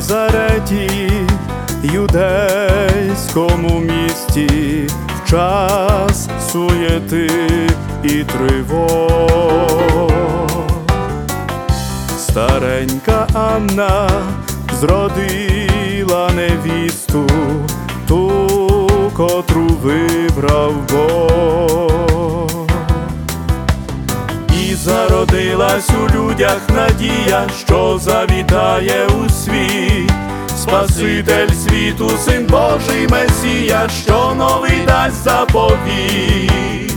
Назареті, юдейському місті, в час суєти і тривог. Старенька Анна зродила невісту, ту, котру вибрав Бог. І зародилась у людях надія, що завітає у світ Спаситель світу, Син Божий Месія, що новий дасть заповіт.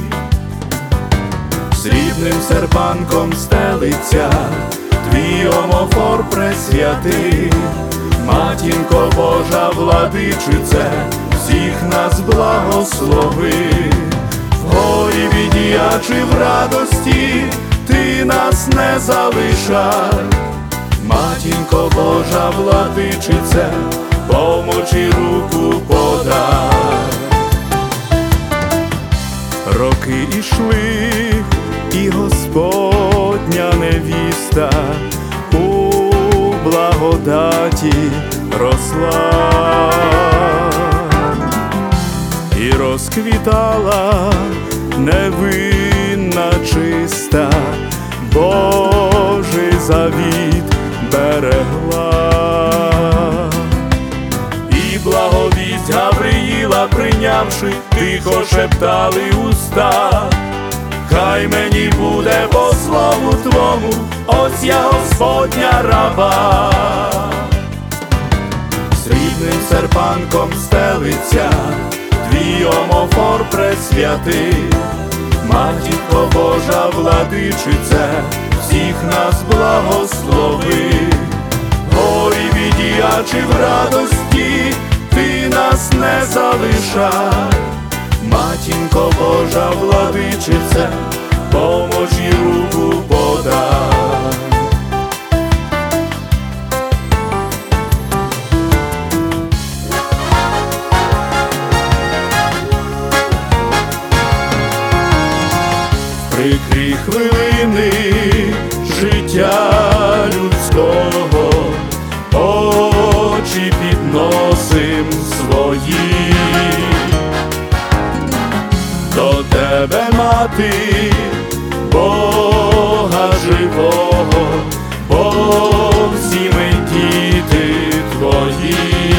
Срібним серпанком стелиться твій омофор пресвятий, Матінко Божа владичице, всіх нас благослови. В горі біді, а чи в радості, ти нас не залишай. Матінко Божа владичице, помочі руку подай. Роки ішли, і Господня невіста у благодаті росла і розквітала невинна чиста, Божий завіт берегла. І благовість Гавриїла прийнявши, тихо шептали уста: хай мені буде по слову твому, ось я Господня раба. Срібним серпанком стелиться твій омофор пресвятий, Матінко Божа владичице, всіх нас благослови. В горі біді, а чи в радості, ти нас не залишай. Матінко Божа владичице, помочі руку подай. Прикрі хвилини життя людського, очі підносим свої до тебе, мати Бога живого, бо всі ми діти твої.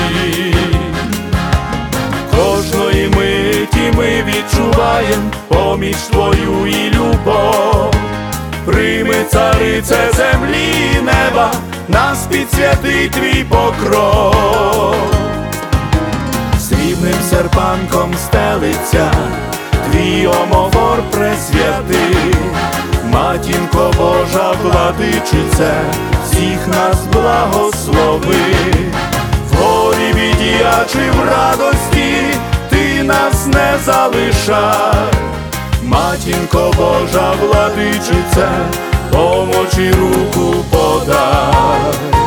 Кожної миті ми відчуваєм поміч твою і любов. Прийми, царице землі і неба, нас підсвятий твій покров. Срібним серпанком стелиться твій омофор пресвятий, Матінко Божа владичице, всіх нас благослови. В горі біді, а чи в радості, ти нас не залишай. Матінко Божа владичице, помочі руку подай.